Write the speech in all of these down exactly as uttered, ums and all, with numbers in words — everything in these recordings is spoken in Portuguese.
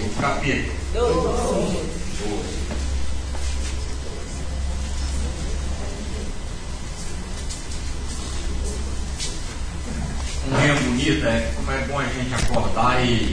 Êxodo, capítulo doze. Manhã bonita, é como é bom a gente acordar e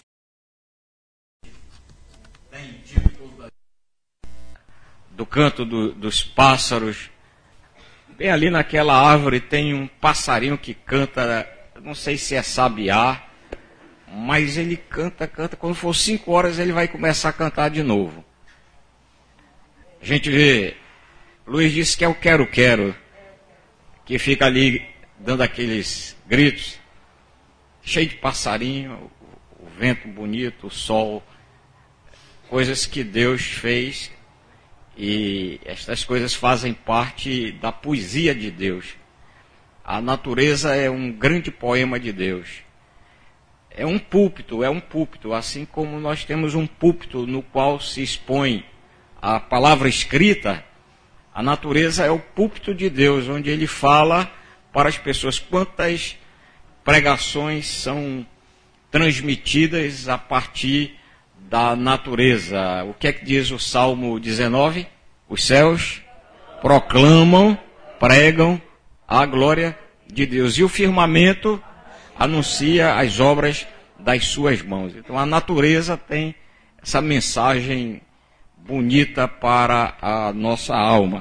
tem título do canto do, dos pássaros. Bem ali naquela árvore tem um passarinho que canta, não sei se é sabiá, mas ele canta, canta, quando for cinco horas ele vai começar a cantar de novo. A gente vê, Luiz disse que é o quero-quero, que fica ali dando aqueles gritos, cheio de passarinho, o vento bonito, o sol, coisas que Deus fez, e estas coisas fazem parte da poesia de Deus. A natureza é um grande poema de Deus. É um púlpito, é um púlpito, assim como nós temos um púlpito no qual se expõe a palavra escrita, a natureza é o púlpito de Deus, onde ele fala para as pessoas. Quantas pregações são transmitidas a partir da natureza? O que é que diz o Salmo dezenove? Os céus proclamam, pregam a glória de Deus. E o firmamento anuncia as obras das suas mãos. Então a natureza tem essa mensagem bonita para a nossa alma.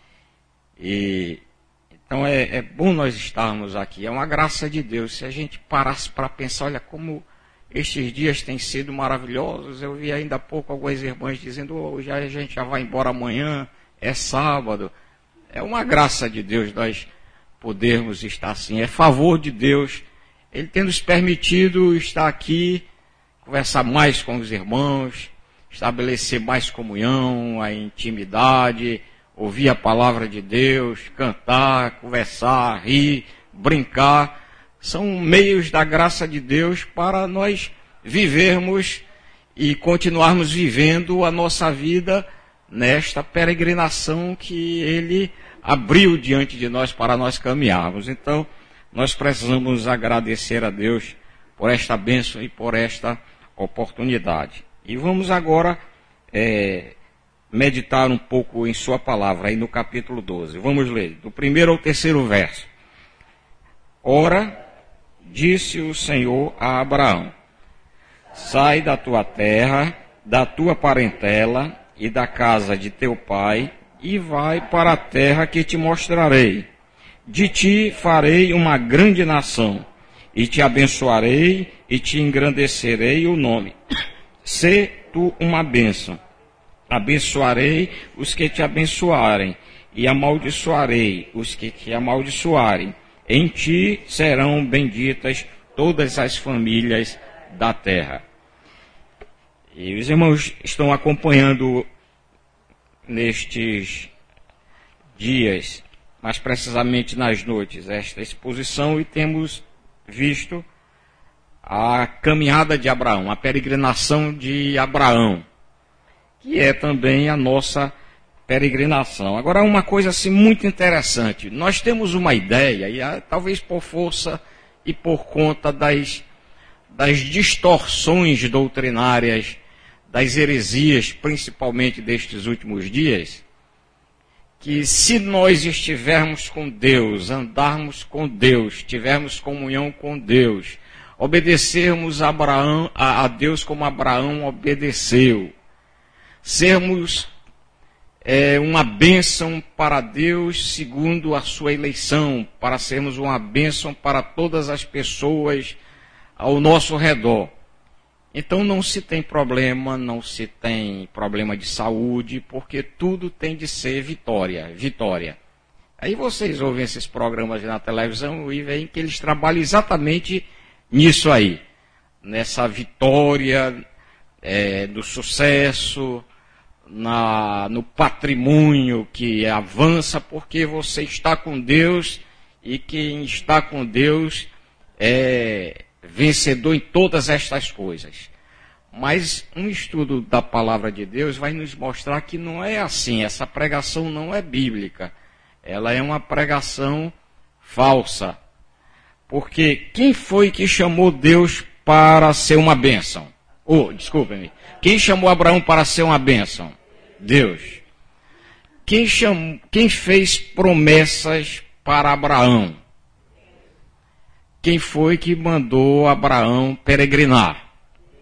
E então é, é bom nós estarmos aqui, é uma graça de Deus. Se a gente parasse para pensar, olha como estes dias têm sido maravilhosos. Eu vi ainda há pouco algumas irmãs dizendo, hoje a gente já vai embora amanhã, é sábado. É uma graça de Deus nós podermos estar assim, é favor de Deus, Ele tem nos permitido estar aqui, conversar mais com os irmãos, estabelecer mais comunhão, a intimidade, ouvir a palavra de Deus, cantar, conversar, rir, brincar, são meios da graça de Deus para nós vivermos e continuarmos vivendo a nossa vida nesta peregrinação que Ele abriu diante de nós para nós caminharmos. Então, nós precisamos agradecer a Deus por esta bênção e por esta oportunidade. E vamos agora é, meditar um pouco em sua palavra, aí no capítulo doze. Vamos ler, do primeiro ao terceiro verso. Ora, disse o Senhor a Abraão, sai da tua terra, da tua parentela e da casa de teu pai, e vai para a terra que te mostrarei. De ti farei uma grande nação, e te abençoarei, e te engrandecerei o nome. Sê tu uma bênção. Abençoarei os que te abençoarem, e amaldiçoarei os que te amaldiçoarem. Em ti serão benditas todas as famílias da terra. E os irmãos estão acompanhando nestes dias, mais precisamente nas noites, esta exposição, e temos visto a caminhada de Abraão, a peregrinação de Abraão, que é também a nossa peregrinação. Agora, uma coisa assim muito interessante, nós temos uma ideia, e ah, talvez por força e por conta das, das distorções doutrinárias, das heresias, principalmente destes últimos dias, que se nós estivermos com Deus, andarmos com Deus, tivermos comunhão com Deus, obedecermos a, Abraão, a, a Deus como Abraão obedeceu, sermos é, uma bênção para Deus segundo a sua eleição, para sermos uma bênção para todas as pessoas ao nosso redor. Então não se tem problema, não se tem problema de saúde, porque tudo tem de ser vitória, vitória. Aí vocês ouvem esses programas na televisão e veem que eles trabalham exatamente nisso aí, nessa vitória é, do sucesso, na, no patrimônio que avança, porque você está com Deus, e quem está com Deus é vencedor em todas estas coisas. Mas um estudo da palavra de Deus vai nos mostrar que não é assim, essa pregação não é bíblica, ela é uma pregação falsa. Porque quem foi que chamou Deus para ser uma bênção? Oh, desculpem-me. Quem chamou Abraão para ser uma bênção? Deus. Quem, chamou, quem fez promessas para Abraão? Quem foi que mandou Abraão peregrinar?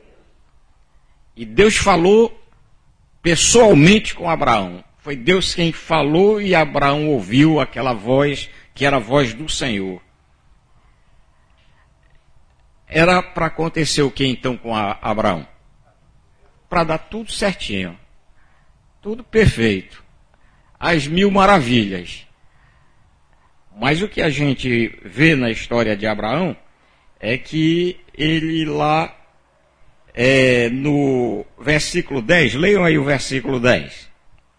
E Deus falou pessoalmente com Abraão. Foi Deus quem falou e Abraão ouviu aquela voz que era a voz do Senhor. Era para acontecer o que então com a Abraão? Para dar tudo certinho. Tudo perfeito. As mil maravilhas. Mas o que a gente vê na história de Abraão é que ele lá, é, no versículo dez, leiam aí o versículo dez.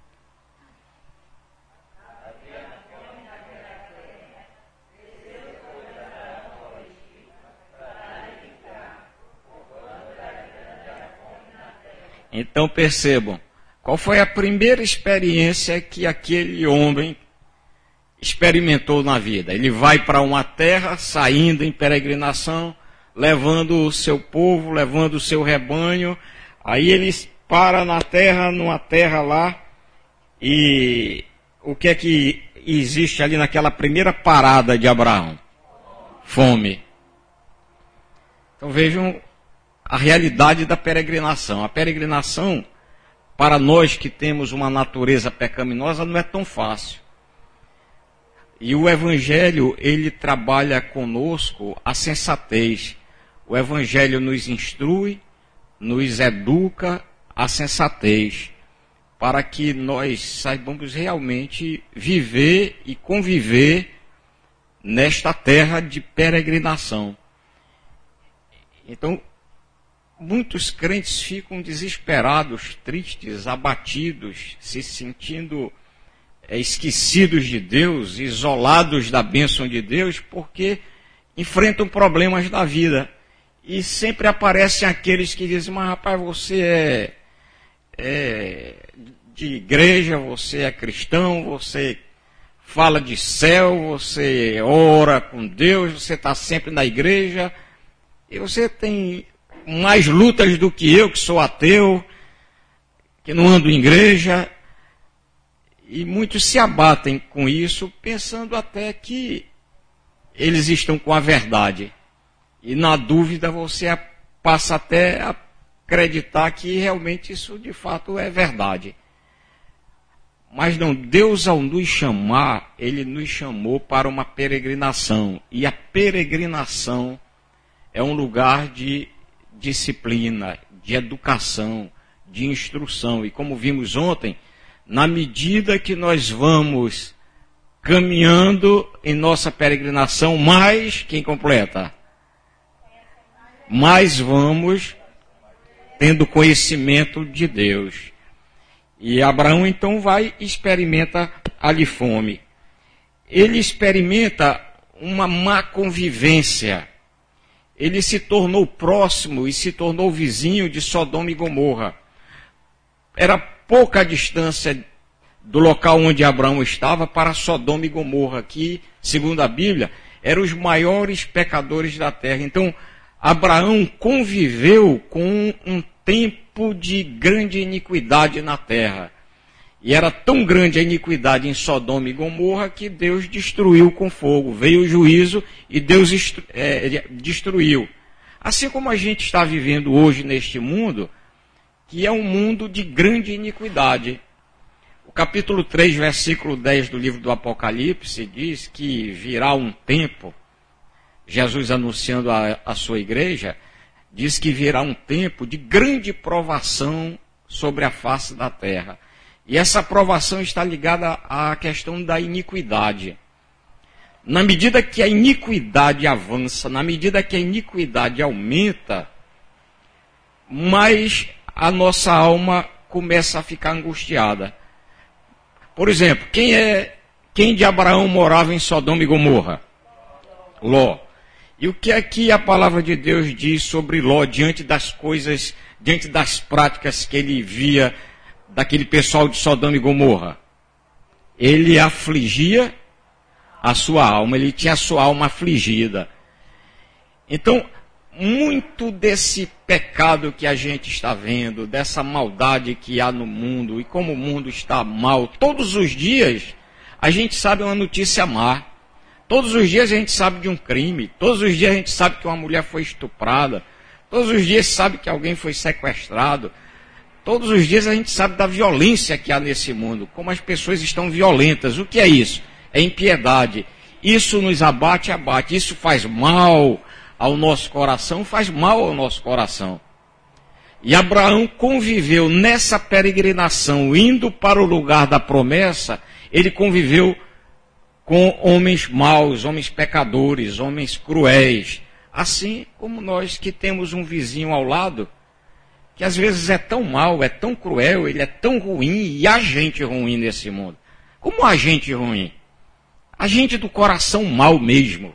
Então percebam, qual foi a primeira experiência que aquele homem experimentou na vida? Ele vai para uma terra, saindo em peregrinação, levando o seu povo, levando o seu rebanho, aí ele para na terra, numa terra lá, e o que é que existe ali naquela primeira parada de Abraão? Fome. Então vejam a realidade da peregrinação. A peregrinação, para nós que temos uma natureza pecaminosa, não é tão fácil. E o Evangelho, ele trabalha conosco a sensatez. O Evangelho nos instrui, nos educa a sensatez, para que nós saibamos realmente viver e conviver nesta terra de peregrinação. Então, muitos crentes ficam desesperados, tristes, abatidos, se sentindo é, esquecidos de Deus, isolados da bênção de Deus, porque enfrentam problemas da vida. E sempre aparecem aqueles que dizem, mas rapaz, você é, é de igreja, você é cristão, você fala de céu, você ora com Deus, você está sempre na igreja, e você tem mais lutas do que eu, que sou ateu, que não ando em igreja, e muitos se abatem com isso, pensando até que eles estão com a verdade. E na dúvida você passa até a acreditar que realmente isso de fato é verdade. Mas não, Deus ao nos chamar, Ele nos chamou para uma peregrinação. E a peregrinação é um lugar de disciplina, de educação, de instrução. E como vimos ontem, na medida que nós vamos caminhando em nossa peregrinação, mais, quem completa? Mais vamos tendo conhecimento de Deus. E Abraão então vai e experimenta ali fome. Ele experimenta uma má convivência. Ele se tornou próximo e se tornou vizinho de Sodoma e Gomorra. Era pouca a distância do local onde Abraão estava para Sodoma e Gomorra, que, segundo a Bíblia, eram os maiores pecadores da terra. Então, Abraão conviveu com um tempo de grande iniquidade na terra. E era tão grande a iniquidade em Sodoma e Gomorra que Deus destruiu com fogo. Veio o juízo e Deus é, destruiu. Assim como a gente está vivendo hoje neste mundo, que é um mundo de grande iniquidade. O capítulo três, versículo dez do livro do Apocalipse diz que virá um tempo, Jesus anunciando a, a sua igreja, diz que virá um tempo de grande provação sobre a face da terra. E essa provação está ligada à questão da iniquidade. Na medida que a iniquidade avança, na medida que a iniquidade aumenta, mais a nossa alma começa a ficar angustiada. Por exemplo, quem é quem de Abraão morava em Sodoma e Gomorra? Ló. E o que é que a palavra de Deus diz sobre Ló diante das coisas, diante das práticas que ele via daquele pessoal de Sodoma e Gomorra? Ele afligia a sua alma, ele tinha a sua alma afligida. Então, muito desse pecado que a gente está vendo, dessa maldade que há no mundo, e como o mundo está mal, todos os dias a gente sabe uma notícia má. Todos os dias a gente sabe de um crime, todos os dias a gente sabe que uma mulher foi estuprada, todos os dias sabe que alguém foi sequestrado, todos os dias a gente sabe da violência que há nesse mundo, como as pessoas estão violentas. O que é isso? É impiedade. Isso nos abate, abate, isso faz mal ao nosso coração, faz mal ao nosso coração. E Abraão conviveu nessa peregrinação, indo para o lugar da promessa, ele conviveu com homens maus, homens pecadores, homens cruéis. Assim como nós que temos um vizinho ao lado, que às vezes é tão mau, é tão cruel, ele é tão ruim, e há gente ruim nesse mundo. Como há gente ruim? A gente do coração mau mesmo.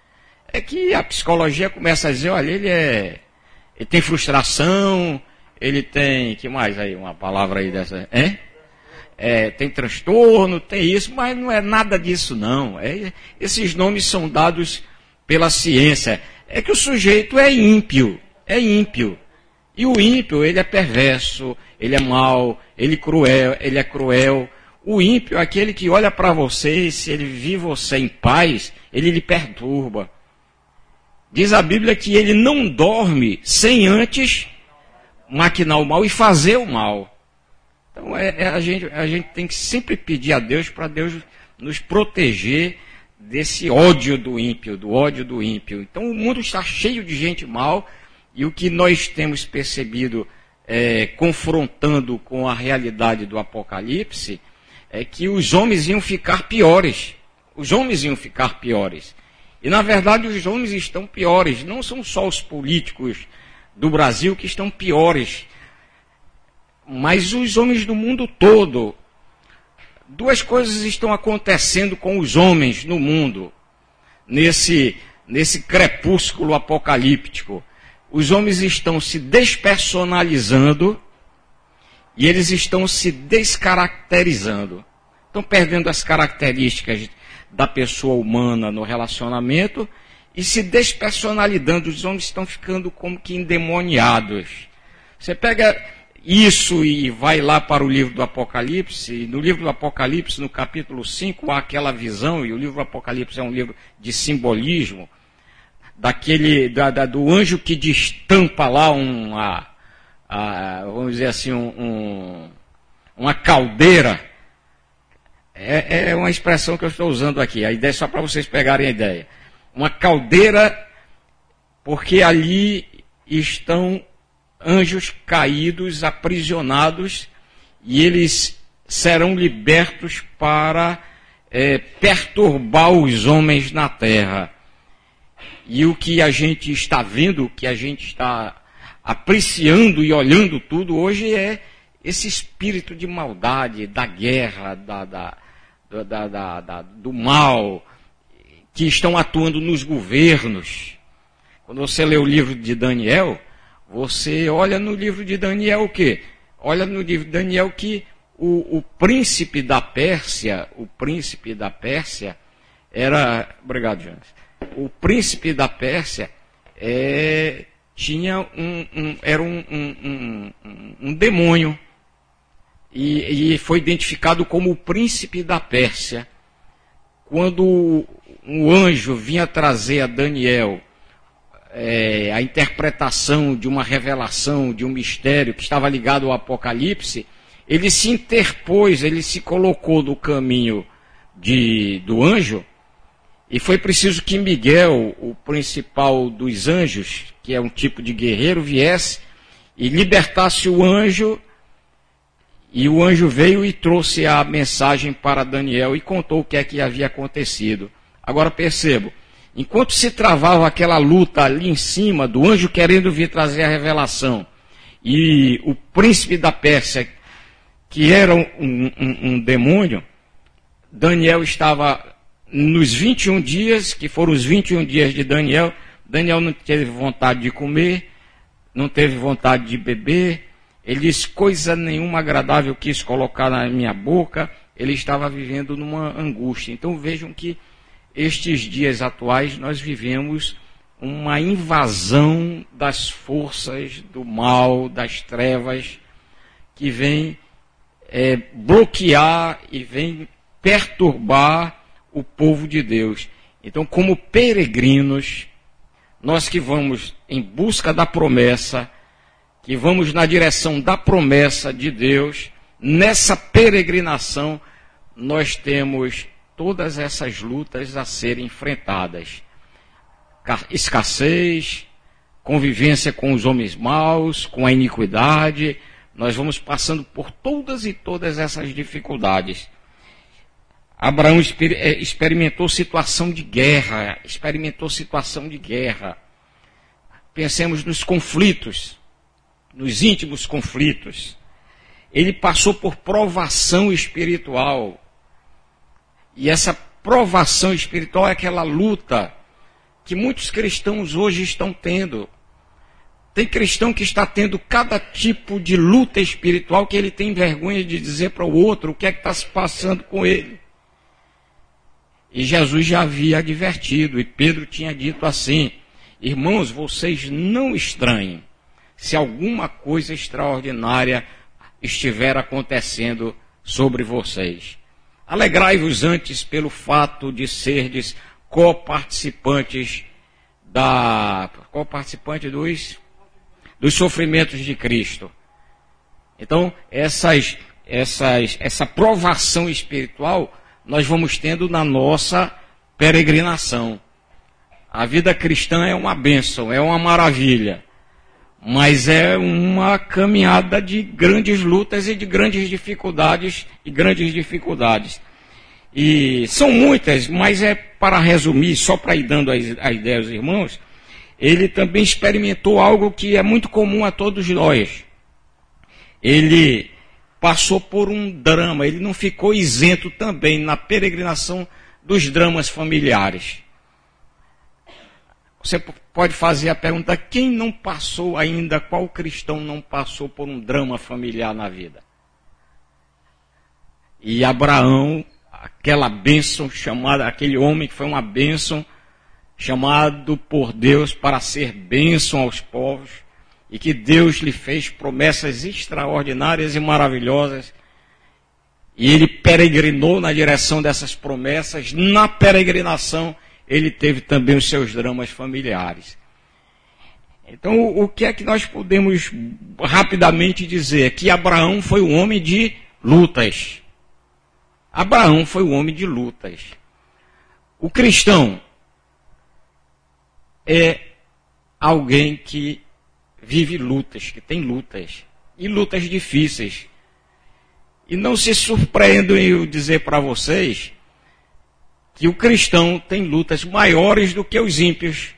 É que a psicologia começa a dizer, olha, ele é, ele tem frustração, ele tem, que mais aí, uma palavra aí dessa, hein? É, tem transtorno, tem isso, mas não é nada disso não. É, esses nomes são dados pela ciência. É que o sujeito é ímpio, é ímpio. E o ímpio, ele é perverso, ele é mau, ele, cruel, ele é cruel. O ímpio é aquele que olha para você e se ele vive você em paz, ele lhe perturba. Diz a Bíblia que ele não dorme sem antes maquinar o mal e fazer o mal. Então é, é, a, gente, a gente tem que sempre pedir a Deus para Deus nos proteger desse ódio do ímpio, do ódio do ímpio. Então o mundo está cheio de gente mal, e o que nós temos percebido, é, confrontando com a realidade do Apocalipse, é que os homens iam ficar piores. Os homens iam ficar piores. E na verdade os homens estão piores. Não são só os políticos do Brasil que estão piores, mas os homens do mundo todo. Duas coisas estão acontecendo com os homens no mundo, nesse, nesse crepúsculo apocalíptico. Os homens estão se despersonalizando e eles estão se descaracterizando. Estão perdendo as características da pessoa humana no relacionamento e se despersonalizando. Os homens estão ficando como que endemoniados. Você pega isso e vai lá para o livro do Apocalipse. No livro do Apocalipse, no capítulo cinco, há aquela visão, e o livro do Apocalipse é um livro de simbolismo, daquele, da, da, do anjo que destampa lá uma, a, vamos dizer assim, um, um, uma caldeira. É, é uma expressão que eu estou usando aqui, a ideia é só para vocês pegarem a ideia. Uma caldeira, porque ali estão anjos caídos, aprisionados, e eles serão libertos para é, perturbar os homens na terra. E o que a gente está vendo, o que a gente está apreciando e olhando tudo hoje é esse espírito de maldade, da guerra, da, da, da, da, da, do mal, que estão atuando nos governos. Quando você lê o livro de Daniel, você olha no livro de Daniel o quê? Olha no livro de Daniel que o, o príncipe da Pérsia, o príncipe da Pérsia era... Obrigado, Jonas. O príncipe da Pérsia é, tinha um, um, era um, um, um, um demônio e, e foi identificado como o príncipe da Pérsia. Quando um anjo vinha trazer a Daniel é, a interpretação de uma revelação, de um mistério que estava ligado ao Apocalipse, ele se interpôs, ele se colocou no caminho de, do anjo. E foi preciso que Miguel, o principal dos anjos, que é um tipo de guerreiro, viesse e libertasse o anjo. E o anjo veio e trouxe a mensagem para Daniel e contou o que é que havia acontecido. Agora percebo, enquanto se travava aquela luta ali em cima, do anjo querendo vir trazer a revelação, e o príncipe da Pérsia, que era um, um, um demônio, Daniel estava... Nos vinte e um dias, que foram os vinte e um dias de Daniel, Daniel não teve vontade de comer, não teve vontade de beber, ele disse, coisa nenhuma agradável quis colocar na minha boca, ele estava vivendo numa angústia. Então vejam que estes dias atuais nós vivemos uma invasão das forças do mal, das trevas, que vem é, bloquear e vem perturbar o povo de Deus. Então, como peregrinos, nós que vamos em busca da promessa, que vamos na direção da promessa de Deus, nessa peregrinação, nós temos todas essas lutas a serem enfrentadas. Escassez, convivência com os homens maus, com a iniquidade, nós vamos passando por todas e todas essas dificuldades. Abraão experimentou situação de guerra, experimentou situação de guerra. Pensemos nos conflitos, nos íntimos conflitos. Ele passou por provação espiritual. E essa provação espiritual é aquela luta que muitos cristãos hoje estão tendo. Tem cristão que está tendo cada tipo de luta espiritual que ele tem vergonha de dizer para o outro o que é que está se passando com ele. E Jesus já havia advertido, e Pedro tinha dito assim: irmãos, vocês não estranhem se alguma coisa extraordinária estiver acontecendo sobre vocês. Alegrai-vos antes pelo fato de serdes coparticipantes da coparticipante dos dos sofrimentos de Cristo. Então, essas essas essa provação espiritual nós vamos tendo na nossa peregrinação. A vida cristã é uma bênção, é uma maravilha, mas é uma caminhada de grandes lutas e de grandes dificuldades e grandes dificuldades. E são muitas, mas é para resumir, só para ir dando a, a ideia aos irmãos, ele também experimentou algo que é muito comum a todos nós. Ele passou por um drama, ele não ficou isento também na peregrinação dos dramas familiares. Você pode fazer a pergunta: quem não passou ainda, qual cristão não passou por um drama familiar na vida? E Abraão, aquela bênção chamada, aquele homem que foi uma bênção, chamado por Deus para ser bênção aos povos, e que Deus lhe fez promessas extraordinárias e maravilhosas, e ele peregrinou na direção dessas promessas. Na peregrinação, ele teve também os seus dramas familiares. Então, o que é que nós podemos rapidamente dizer? Que Abraão foi um homem de lutas. Abraão foi um homem de lutas. O cristão é alguém que vive lutas, que tem lutas, e lutas difíceis. E não se surpreendam em eu dizer para vocês que o cristão tem lutas maiores do que os ímpios.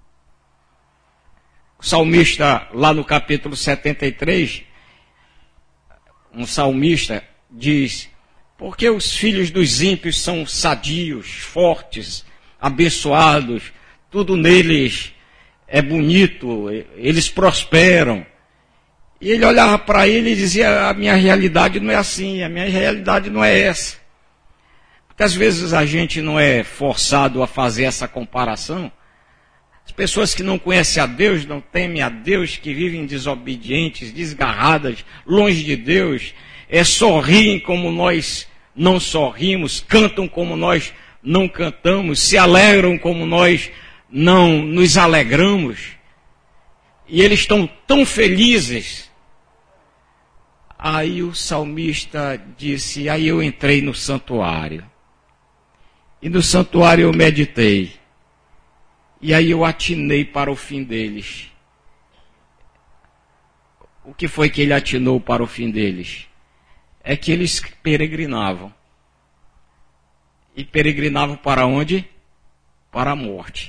O salmista, lá no capítulo setenta e três, um salmista diz: porque os filhos dos ímpios são sadios, fortes, abençoados, tudo neles é bonito, eles prosperam. E ele olhava para ele e dizia: a minha realidade não é assim, a minha realidade não é essa. Muitas vezes a gente não é forçado a fazer essa comparação. As pessoas que não conhecem a Deus, não temem a Deus, que vivem desobedientes, desgarradas, longe de Deus, é, sorriem como nós não sorrimos, cantam como nós não cantamos, se alegram como nós não nos alegramos, e eles estão tão felizes. Aí o salmista disse: aí eu entrei no santuário, e no santuário eu meditei, e aí eu atinei para o fim deles. O que foi que ele atinou para o fim deles? É que eles peregrinavam. E peregrinavam para onde? Para a morte.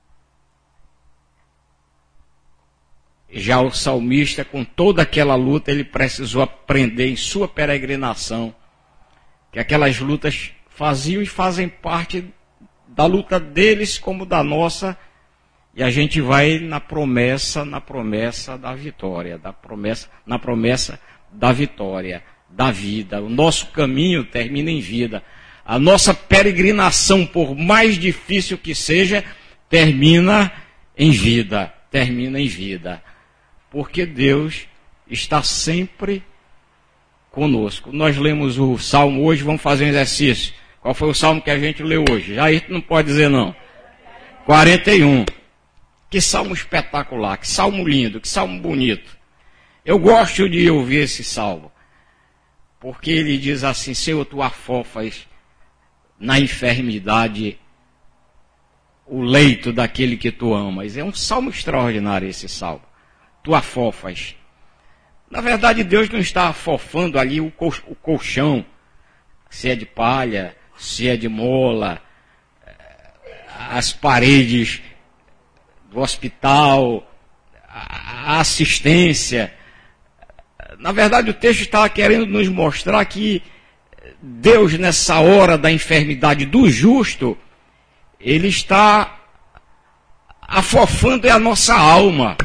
Já o salmista, com toda aquela luta, ele precisou aprender em sua peregrinação que aquelas lutas faziam e fazem parte da luta deles como da nossa, e a gente vai na promessa, na promessa da vitória, da promessa, na promessa da vitória, da vida. O nosso caminho termina em vida. A nossa peregrinação, por mais difícil que seja, termina em vida, termina em vida. Porque Deus está sempre conosco. Nós lemos o Salmo hoje, vamos fazer um exercício. Qual foi o Salmo que a gente leu hoje? Já aí não pode dizer não. quarenta e um. Que Salmo espetacular, que Salmo lindo, que Salmo bonito. Eu gosto de ouvir esse Salmo. Porque ele diz assim: Senhor, tu afofas na enfermidade o leito daquele que tu amas. É um salmo extraordinário esse salmo. Tu afofas. Na verdade, Deus não está afofando ali o colchão, se é de palha, se é de mola, as paredes do hospital, a assistência. Na verdade, o texto estava querendo nos mostrar que Deus, nessa hora da enfermidade do justo, Ele está afofando a nossa alma.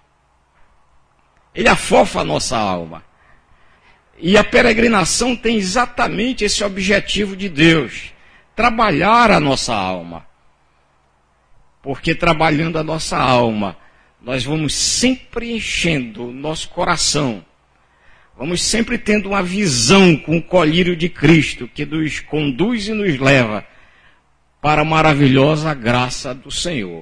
Ele afofa a nossa alma. E a peregrinação tem exatamente esse objetivo de Deus: trabalhar a nossa alma. Porque trabalhando a nossa alma, nós vamos sempre enchendo o nosso coração. Vamos sempre tendo uma visão com o colírio de Cristo, que nos conduz e nos leva para a maravilhosa graça do Senhor.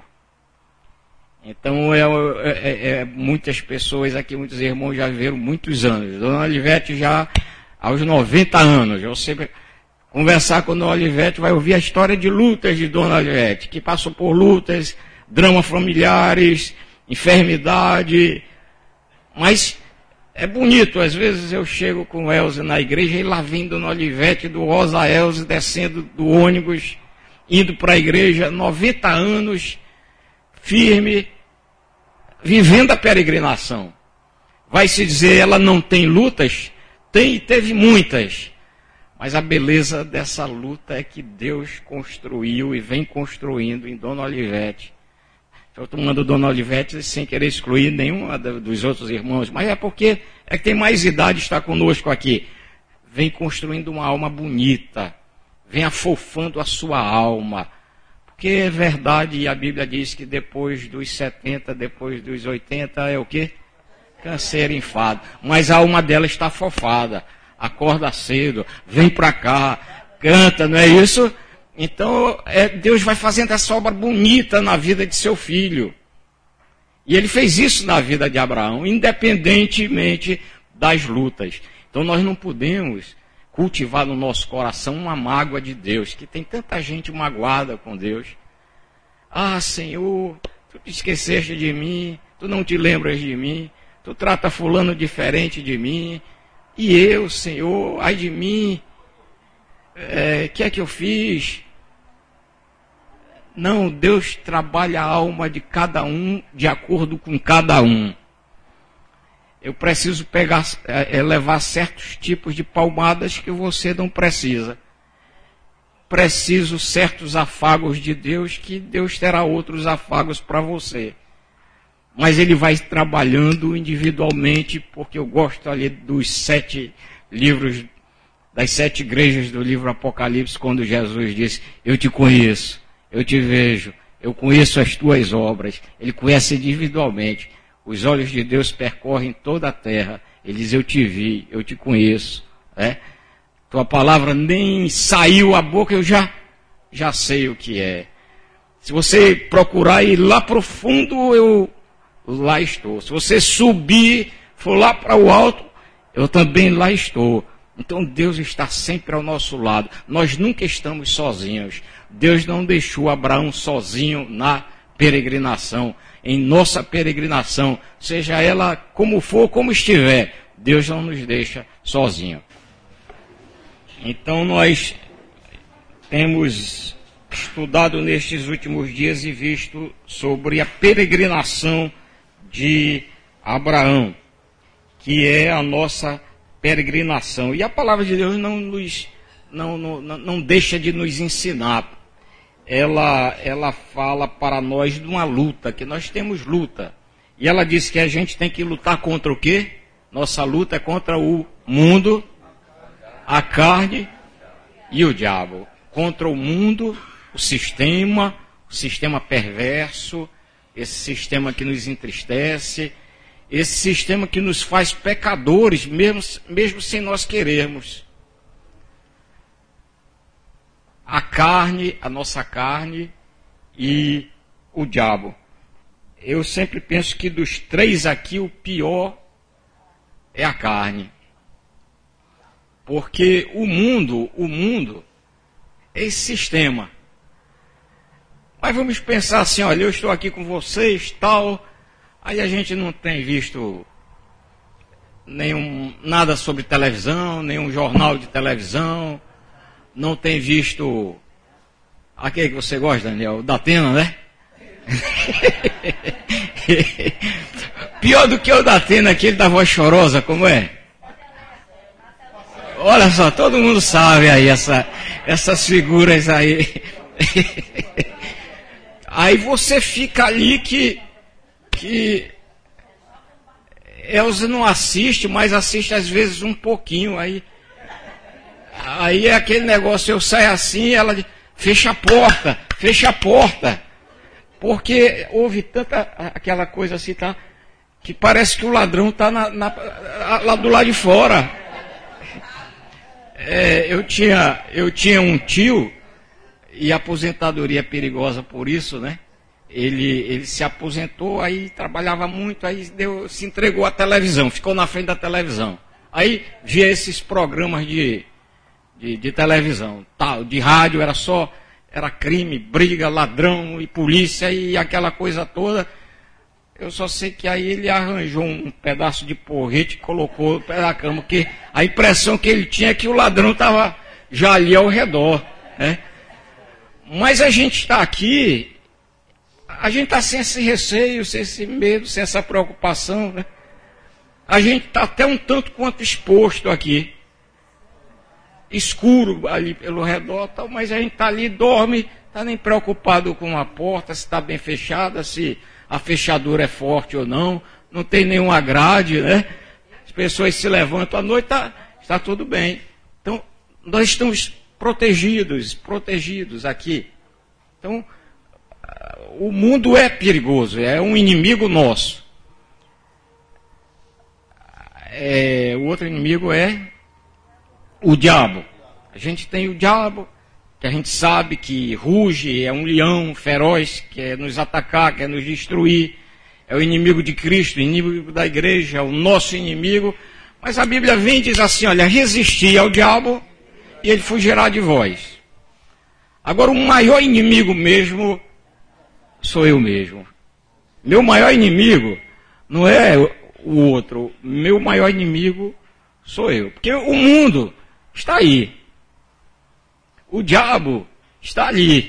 Então, é, é, é, muitas pessoas aqui, muitos irmãos já viveram muitos anos. Dona Olivete já aos noventa anos. Eu sempre conversar com a Dona Olivete, vai ouvir a história de lutas de Dona Olivete, que passou por lutas, dramas familiares, enfermidade. Mas é bonito, às vezes eu chego com Elza na igreja e lá vem Dona Olivete do Rosa Elza descendo do ônibus, indo para a igreja, noventa anos, firme, vivendo a peregrinação. Vai se dizer, ela não tem lutas? Tem e teve muitas. Mas a beleza dessa luta é que Deus construiu e vem construindo em Dona Olivete. Estou tomando Dona Olivete sem querer excluir nenhum dos outros irmãos, mas é porque é que tem mais idade, está conosco aqui. Vem construindo uma alma bonita, vem afofando a sua alma. Porque é verdade, e a Bíblia diz que depois dos setenta, depois dos oitenta, é o quê? Câncer, enfado. Mas a alma dela está afofada. Acorda cedo, vem para cá, canta, não é isso? Então, é, Deus vai fazendo essa obra bonita na vida de seu filho. E ele fez isso na vida de Abraão, independentemente das lutas. Então, nós não podemos cultivar no nosso coração uma mágoa de Deus, que tem tanta gente magoada com Deus. Ah, Senhor, tu te esqueceste de mim, tu não te lembras de mim, tu trata fulano diferente de mim, e eu, Senhor, ai de mim, o é, que é que eu fiz? Não, Deus trabalha a alma de cada um de acordo com cada um. Eu preciso pegar, é, levar certos tipos de palmadas que você não precisa. Preciso certos afagos de Deus que Deus terá outros afagos para você. Mas ele vai trabalhando individualmente, porque eu gosto ali dos sete livros, das sete igrejas do livro Apocalipse, quando Jesus disse, eu te conheço, eu te vejo, eu conheço as tuas obras. Ele conhece individualmente. Os olhos de Deus percorrem toda a terra. Ele diz, eu te vi, eu te conheço. É? Tua palavra nem saiu a boca, eu já, já sei o que é. Se você procurar ir lá para o fundo, eu lá estou. Se você subir, for lá para o alto, eu também lá estou. Então Deus está sempre ao nosso lado. Nós nunca estamos sozinhos. Deus não deixou Abraão sozinho na peregrinação. Em nossa peregrinação, seja ela como for, como estiver, Deus não nos deixa sozinho. Então nós temos estudado nestes últimos dias e visto sobre a peregrinação de Abraão, que é a nossa peregrinação. E a palavra de Deus não, nos, não, não, não deixa de nos ensinar. Ela, ela fala para nós de uma luta, que nós temos luta. E ela diz que a gente tem que lutar contra o quê? Nossa luta é contra o mundo, a carne e o diabo. Contra o mundo, o sistema, o sistema perverso, esse sistema que nos entristece, esse sistema que nos faz pecadores, mesmo, mesmo sem nós querermos. A carne, a nossa carne e o diabo. Eu sempre penso que dos três aqui, o pior é a carne. Porque o mundo, o mundo é esse sistema. Mas vamos pensar assim, olha, eu estou aqui com vocês, tal, aí a gente não tem visto nenhum, nada sobre televisão, nenhum jornal de televisão, não tem visto aquele que você gosta, Daniel, o Datena, né? Pior do que o Datena, aquele da voz chorosa, como é? Olha só, todo mundo sabe aí essa, essas figuras aí. Aí você fica ali que, que Elza não assiste, mas assiste às vezes um pouquinho. Aí, aí é aquele negócio, eu saio assim, ela diz, fecha a porta, fecha a porta. Porque houve tanta aquela coisa assim, tá? Que parece que o ladrão está na, na, lá do lado de fora. É, eu, tinha, eu tinha um tio, e a aposentadoria é perigosa por isso, né? Ele, ele se aposentou, aí trabalhava muito, aí deu, se entregou à televisão, ficou na frente da televisão. Aí via esses programas de, de, de televisão, tal, de rádio, era só, era crime, briga, ladrão e polícia e aquela coisa toda. Eu só sei que aí ele arranjou um pedaço de porrete e colocou no pé da cama, porque a impressão que ele tinha é que o ladrão estava já ali ao redor, né? Mas a gente está aqui, a gente está sem esse receio, sem esse medo, sem essa preocupação, né? A gente está até um tanto quanto exposto aqui. Escuro ali pelo redor, tal, mas a gente está ali, dorme, está nem preocupado com a porta, se está bem fechada, se a fechadura é forte ou não, não tem nenhuma grade, né? As pessoas se levantam à noite, tá, está tudo bem. Então, nós estamos protegidos, protegidos aqui. Então, o mundo é perigoso, é um inimigo nosso. É, o outro inimigo é o diabo. A gente tem o diabo, que a gente sabe que ruge, é um leão feroz, que quer nos atacar, quer nos destruir. É o inimigo de Cristo, o inimigo da igreja, é o nosso inimigo. Mas a Bíblia vem e diz assim, olha, resisti ao diabo e ele fugirá de vós. Agora, o maior inimigo mesmo sou eu mesmo. Meu maior inimigo não é o outro. Meu maior inimigo sou eu. Porque o mundo está aí. O diabo está ali.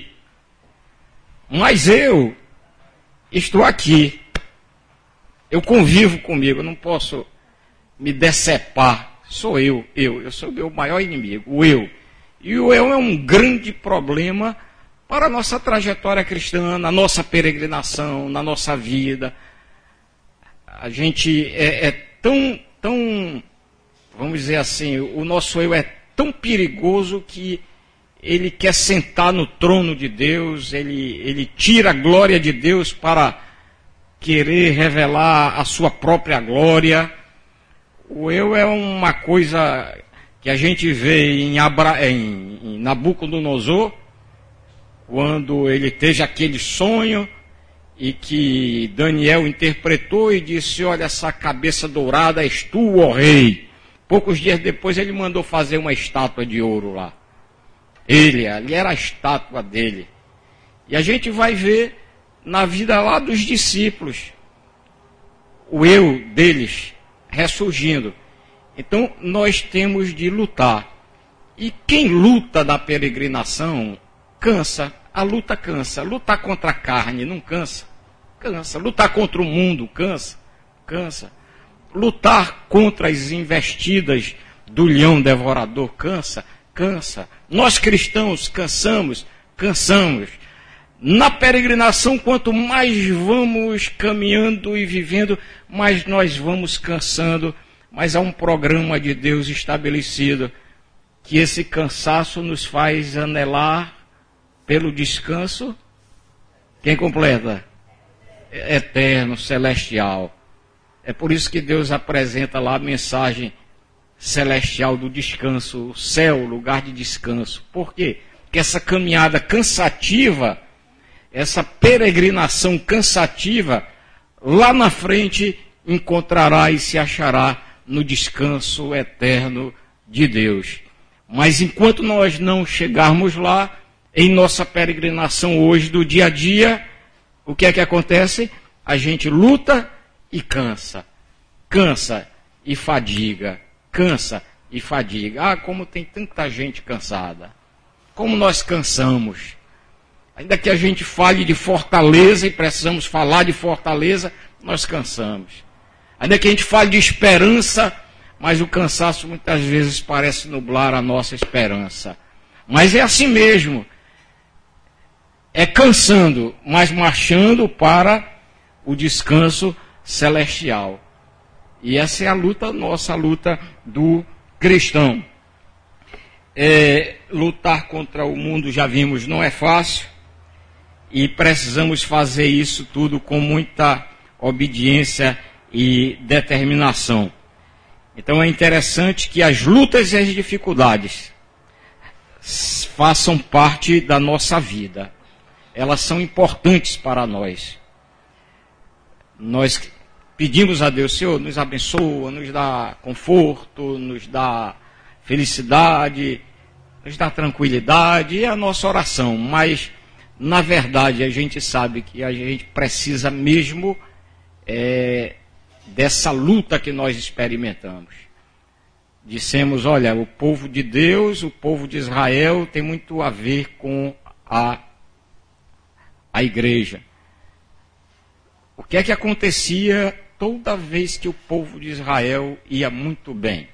Mas eu estou aqui. Eu convivo comigo. Eu não posso me decepar. Sou eu, eu. Eu sou o meu maior inimigo, o eu. E o eu é um grande problema para a nossa trajetória cristã, na nossa peregrinação, na nossa vida. A gente é, é tão, tão, vamos dizer assim, o nosso eu é tão perigoso que ele quer sentar no trono de Deus, ele, ele tira a glória de Deus para querer revelar a sua própria glória. O eu é uma coisa que a gente vê em, Abra, em, em Nabucodonosor, quando ele teve aquele sonho e que Daniel interpretou e disse, olha, essa cabeça dourada és tu, ó rei. Poucos dias depois ele mandou fazer uma estátua de ouro lá. Ele, ali era a estátua dele. E a gente vai ver na vida lá dos discípulos, o eu deles ressurgindo. Então, nós temos de lutar. E quem luta na peregrinação, cansa. A luta cansa. Lutar contra a carne não cansa. Cansa. Lutar contra o mundo, cansa. Cansa. Lutar contra as investidas do leão devorador, cansa. Cansa. Nós cristãos cansamos. Cansamos. Na peregrinação, quanto mais vamos caminhando e vivendo, mais nós vamos cansando. Mas há um programa de Deus estabelecido que esse cansaço nos faz anelar pelo descanso. Quem completa? eterno, celestial. É por isso que Deus apresenta lá a mensagem celestial do descanso, o céu, lugar de descanso. Por quê? Porque essa caminhada cansativa, essa peregrinação cansativa, lá na frente encontrará e se achará no descanso eterno de Deus. Mas enquanto nós não chegarmos lá, em nossa peregrinação hoje do dia a dia, o que é que acontece? A gente luta e cansa. Cansa e fadiga. Cansa e fadiga. Ah, como tem tanta gente cansada. Como nós cansamos. Ainda que a gente fale de fortaleza, e precisamos falar de fortaleza, nós cansamos. Ainda que a gente fale de esperança, mas o cansaço muitas vezes parece nublar a nossa esperança. Mas é assim mesmo. É cansando, mas marchando para o descanso celestial. E essa é a luta nossa, a luta do cristão. É, lutar contra o mundo, já vimos, não é fácil. E precisamos fazer isso tudo com muita obediência e determinação. Então é interessante que as lutas e as dificuldades façam parte da nossa vida. Elas são importantes para nós. Nós pedimos a Deus, Senhor, nos abençoa, nos dá conforto, nos dá felicidade, nos dá tranquilidade, é a nossa oração. Mas, na verdade, a gente sabe que a gente precisa mesmo é, dessa luta que nós experimentamos. Dissemos, olha, o povo de Deus, o povo de Israel tem muito a ver com a, a igreja. O que é que acontecia toda vez que o povo de Israel ia muito bem?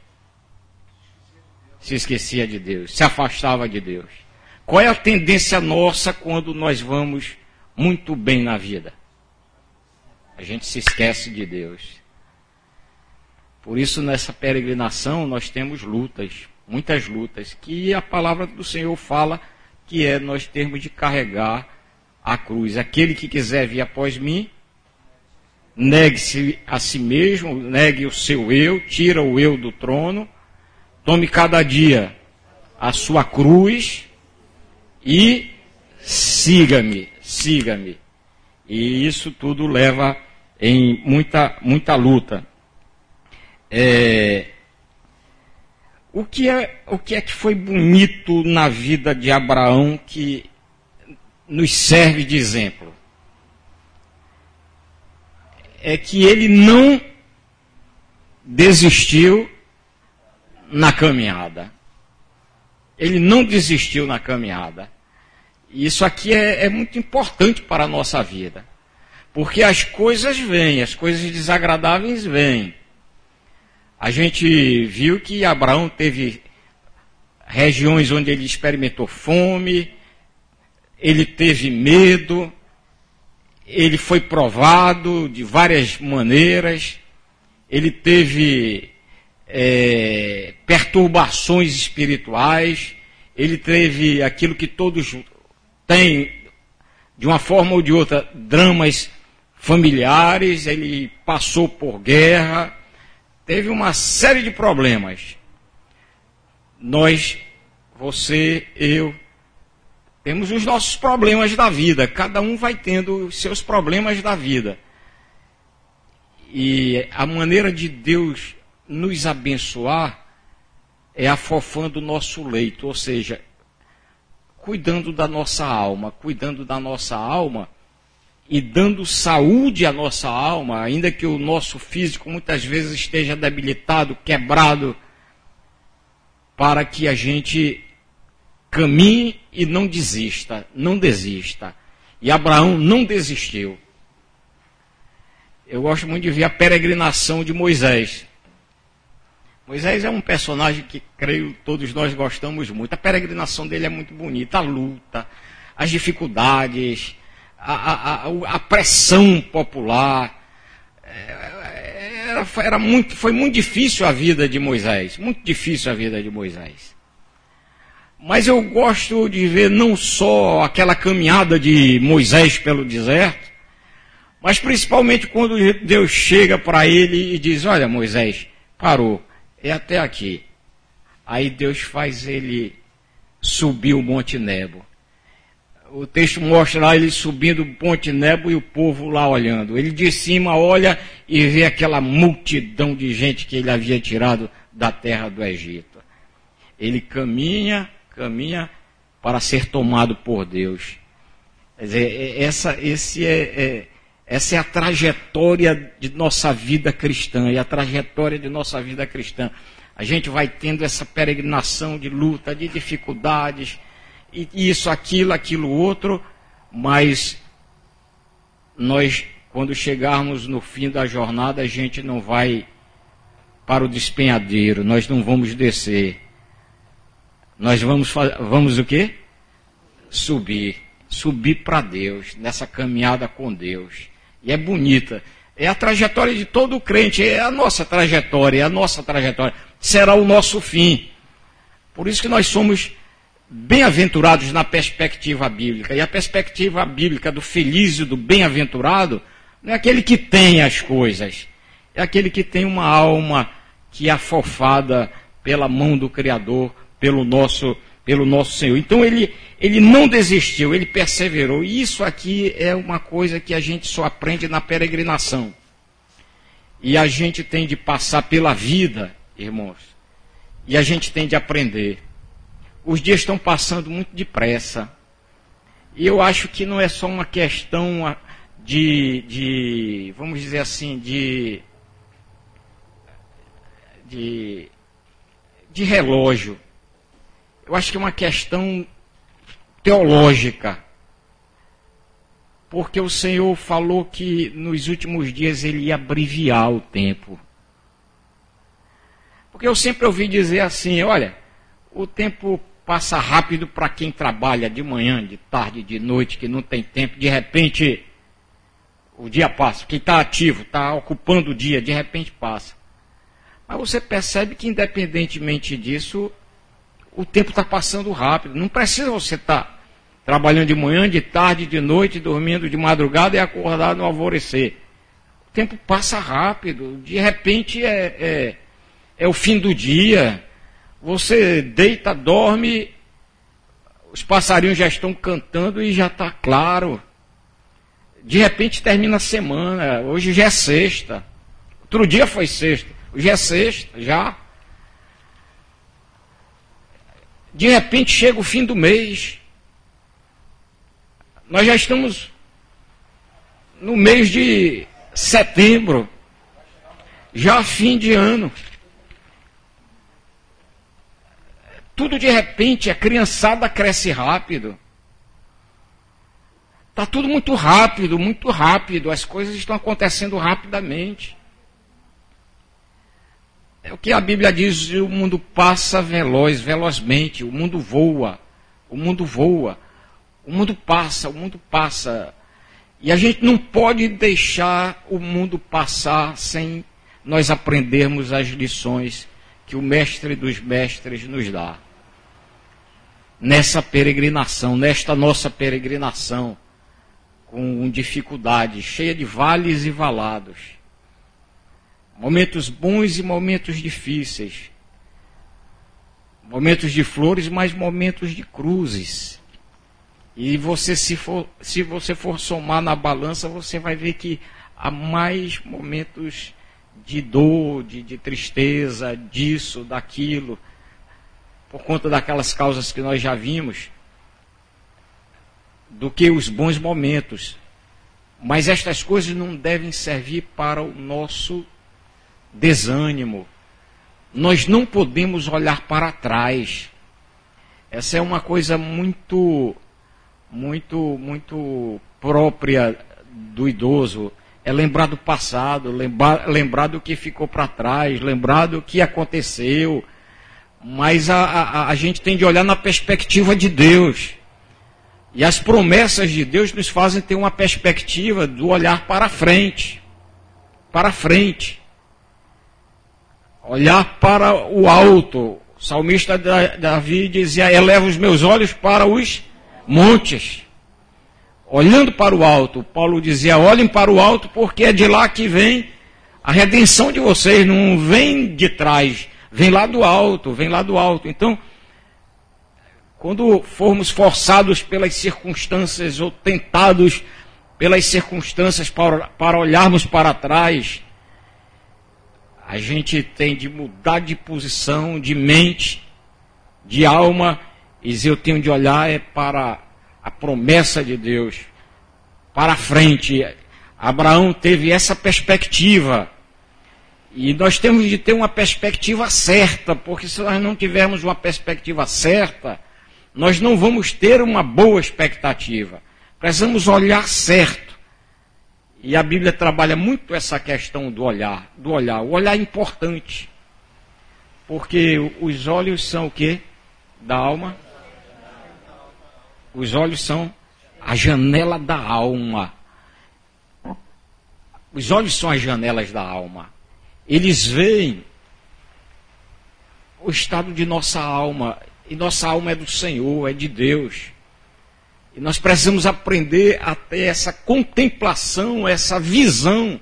Se esquecia de Deus, se afastava de Deus. Qual é a tendência nossa quando nós vamos muito bem na vida? A gente se esquece de Deus. Por isso, nessa peregrinação, nós temos lutas, muitas lutas, que a palavra do Senhor fala que é nós termos de carregar a cruz. Aquele que quiser vir após mim, negue-se a si mesmo, negue o seu eu, tira o eu do trono, tome cada dia a sua cruz e siga-me, siga-me. E isso tudo leva em muita, muita luta. É, o, que é, o que é que foi bonito na vida de Abraão que nos serve de exemplo? É que ele não desistiu na caminhada. Ele não desistiu na caminhada. E isso aqui é, é muito importante para a nossa vida. Porque as coisas vêm, as coisas desagradáveis vêm. A gente viu que Abraão teve regiões onde ele experimentou fome, ele teve medo, ele foi provado de várias maneiras, ele teve é, perturbações espirituais, ele teve aquilo que todos têm, de uma forma ou de outra, dramas familiares, ele passou por guerra, teve uma série de problemas. Nós, você, eu, temos os nossos problemas da vida. Cada um vai tendo os seus problemas da vida. E a maneira de Deus nos abençoar é afofando o nosso leito, ou seja, cuidando da nossa alma, cuidando da nossa alma e dando saúde à nossa alma, ainda que o nosso físico muitas vezes esteja debilitado, quebrado, para que a gente caminhe e não desista, não desista. E Abraão não desistiu. Eu gosto muito de ver a peregrinação de Moisés. Moisés é um personagem que, creio, todos nós gostamos muito. A peregrinação dele é muito bonita, a luta, as dificuldades, a, a, a, a pressão popular. Era, era muito, foi muito difícil a vida de Moisés, muito difícil a vida de Moisés. Mas eu gosto de ver não só aquela caminhada de Moisés pelo deserto, Mas principalmente quando Deus chega para ele e diz, olha Moisés, parou, é até aqui. Aí Deus faz ele subir o Monte Nebo. O texto mostra lá ele subindo o Monte Nebo e o povo lá olhando. Ele de cima olha e vê aquela multidão de gente que ele havia tirado da terra do Egito. Ele caminha, caminha para ser tomado por Deus. Quer dizer, essa, esse é, é, essa é a trajetória de nossa vida cristã, e a trajetória de nossa vida cristã. A gente vai tendo essa peregrinação de luta, de dificuldades, e isso, aquilo, aquilo outro, mas nós, quando chegarmos no fim da jornada, a gente não vai para o despenhadeiro, nós não vamos descer. Nós vamos, vamos o quê? Subir. Subir para Deus, nessa caminhada com Deus. E é bonita. É a trajetória de todo crente, é a nossa trajetória, é a nossa trajetória. Será o nosso fim. Por isso que nós somos bem-aventurados na perspectiva bíblica. E a perspectiva bíblica do feliz e do bem-aventurado não é aquele que tem as coisas. É aquele que tem uma alma que é afofada pela mão do Criador, pelo nosso, pelo nosso Senhor. Então ele, ele não desistiu, ele perseverou. E isso aqui é uma coisa que a gente só aprende na peregrinação. E a gente tem de passar pela vida, irmãos. E a gente tem de aprender. Os dias estão passando muito depressa. E eu acho que não é só uma questão de, de vamos dizer assim, de, de, de relógio. Eu acho que é uma questão teológica. Porque o Senhor falou que nos últimos dias Ele ia abreviar o tempo. Porque eu sempre ouvi dizer assim, olha, o tempo passa rápido para quem trabalha de manhã, de tarde, de noite, que não tem tempo. De repente, o dia passa. Quem está ativo, está ocupando o dia, de repente passa. Mas você percebe que, independentemente disso, o tempo está passando rápido. Não precisa você estar tá trabalhando de manhã, de tarde, de noite, dormindo de madrugada e acordar no alvorecer. O tempo passa rápido. De repente é, é, é o fim do dia. Você deita, dorme, os passarinhos já estão cantando e já está claro. De repente termina a semana. Hoje já é sexta. Outro dia foi sexta. Hoje é sexta, já. De repente chega o fim do mês. Nós já estamos no mês de setembro. Já fim de ano. Tudo de repente, a criançada cresce rápido. Está tudo muito rápido, muito rápido. As coisas estão acontecendo rapidamente. É o que a Bíblia diz, o mundo passa veloz, velozmente. O mundo voa, o mundo voa. O mundo passa, o mundo passa. E a gente não pode deixar o mundo passar sem nós aprendermos as lições que o mestre dos mestres nos dá. Nessa peregrinação, nesta nossa peregrinação, com dificuldades, cheia de vales e valados. Momentos bons e momentos difíceis. Momentos de flores, mas momentos de cruzes. E você, se, for, se você for somar na balança, você vai ver que há mais momentos de dor, de, de tristeza, disso, daquilo, por conta daquelas causas que nós já vimos, do que os bons momentos. Mas estas coisas não devem servir para o nosso desânimo. Nós não podemos olhar para trás. Essa é uma coisa muito, muito, muito própria do idoso. É lembrar do passado, lembrar, lembrar do que ficou para trás, lembrar do que aconteceu. Mas a, a, a gente tem de olhar na perspectiva de Deus. E as promessas de Deus nos fazem ter uma perspectiva do olhar para frente. Para frente. Olhar para o alto. O salmista Davi dizia, eleva os meus olhos para os montes. olhando para o alto. Paulo dizia, olhem para o alto, porque é de lá que vem a redenção de vocês, não vem de trás, vem lá do alto, vem lá do alto. Então, quando formos forçados pelas circunstâncias ou tentados pelas circunstâncias para, para olharmos para trás, a gente tem de mudar de posição, de mente, de alma, e dizer, eu tenho de olhar é para a promessa de Deus, para a frente. Abraão teve essa perspectiva, e nós temos de ter uma perspectiva certa, porque se nós não tivermos uma perspectiva certa, nós não vamos ter uma boa expectativa. Precisamos olhar certo. E a Bíblia trabalha muito essa questão do olhar, do olhar. O olhar é importante. Porque os olhos são o quê? Da alma. Os olhos são a janela da alma. Os olhos são as janelas da alma. Eles veem o estado de nossa alma. E nossa alma é do Senhor, é de Deus. E nós precisamos aprender a ter essa contemplação, essa visão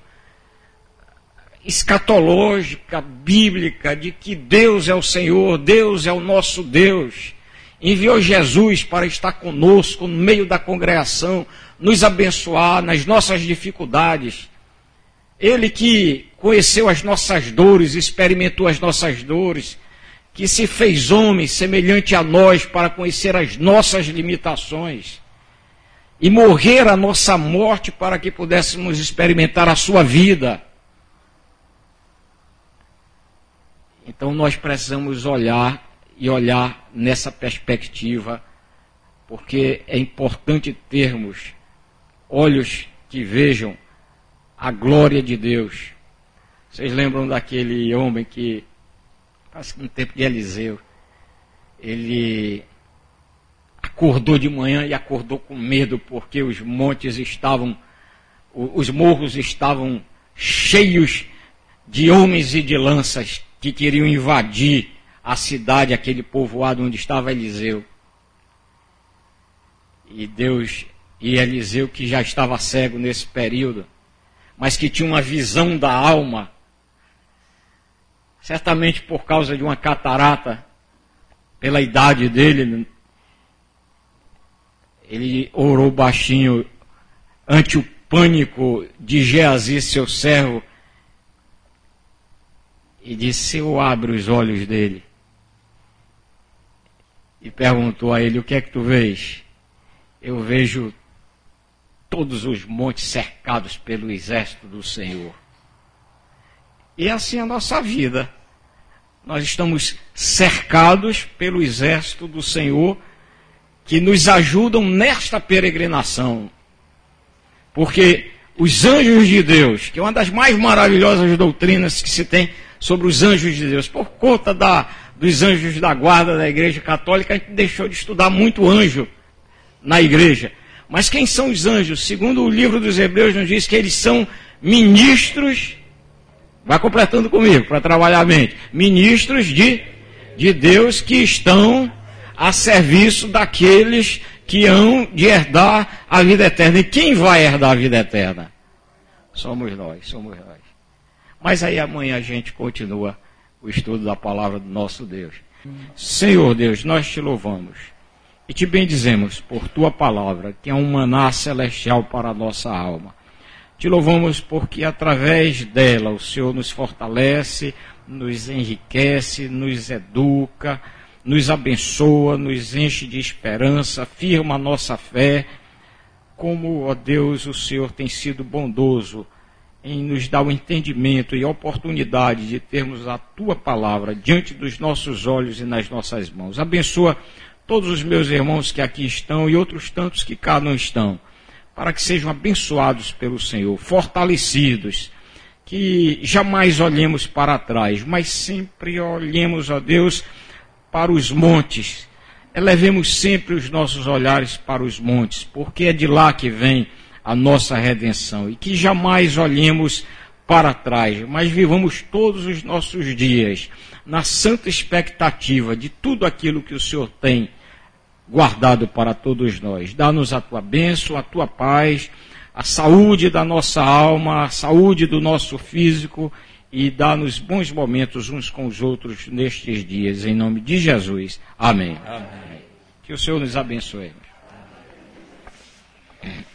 escatológica, bíblica, de que Deus é o Senhor, Deus é o nosso Deus. Enviou Jesus para estar conosco no meio da congregação, nos abençoar nas nossas dificuldades. Ele que conheceu as nossas dores, experimentou as nossas dores, que se fez homem semelhante a nós para conhecer as nossas limitações e morrer a nossa morte para que pudéssemos experimentar a sua vida. Então nós precisamos olhar e olhar nessa perspectiva, porque é importante termos olhos que vejam a glória de Deus. Vocês lembram daquele homem que, parece que no tempo de Eliseu, ele acordou de manhã e acordou com medo, porque os montes estavam, os morros estavam cheios de homens e de lanças que queriam invadir a cidade, aquele povoado onde estava Eliseu. E Deus, e Eliseu, que já estava cego nesse período, mas que tinha uma visão da alma, certamente por causa de uma catarata, pela idade dele, ele orou baixinho ante o pânico de Geazi, seu servo, e disse, eu abro os olhos dele. E perguntou a ele, o que é que tu vês? Eu vejo todos os montes cercados pelo exército do Senhor. E assim é a nossa vida. Nós estamos cercados pelo exército do Senhor, que nos ajudam nesta peregrinação. Porque os anjos de Deus, que é uma das mais maravilhosas doutrinas que se tem sobre os anjos de Deus, por conta da, dos anjos da guarda da Igreja Católica, a gente deixou de estudar muito anjo na igreja. Mas quem são os anjos? Segundo o livro dos Hebreus, nos diz que eles são ministros, vai completando comigo, para trabalhar a mente, ministros de, de Deus que estão a serviço daqueles que hão de herdar a vida eterna. E quem vai herdar a vida eterna? Somos nós, somos nós. Mas aí amanhã a gente continua o estudo da palavra do nosso Deus. Senhor Deus, nós te louvamos e te bendizemos por tua palavra, que é um maná celestial para a nossa alma. Te louvamos porque através dela o Senhor nos fortalece, nos enriquece, nos educa, nos abençoa, nos enche de esperança, firma a nossa fé. Como, ó Deus, o Senhor tem sido bondoso em nos dar o entendimento e a oportunidade de termos a tua palavra diante dos nossos olhos e nas nossas mãos. Abençoa todos os meus irmãos que aqui estão e outros tantos que cá não estão, para que sejam abençoados pelo Senhor, fortalecidos, que jamais olhemos para trás, mas sempre olhemos, ó Deus, para os montes. Elevemos sempre os nossos olhares para os montes, porque é de lá que vem a nossa redenção, e que jamais olhemos para trás, mas vivamos todos os nossos dias na santa expectativa de tudo aquilo que o Senhor tem guardado para todos nós. Dá-nos a tua bênção, a tua paz, a saúde da nossa alma, a saúde do nosso físico, e dá-nos bons momentos uns com os outros nestes dias, em nome de Jesus. Amém. Amém. Que o Senhor nos abençoe.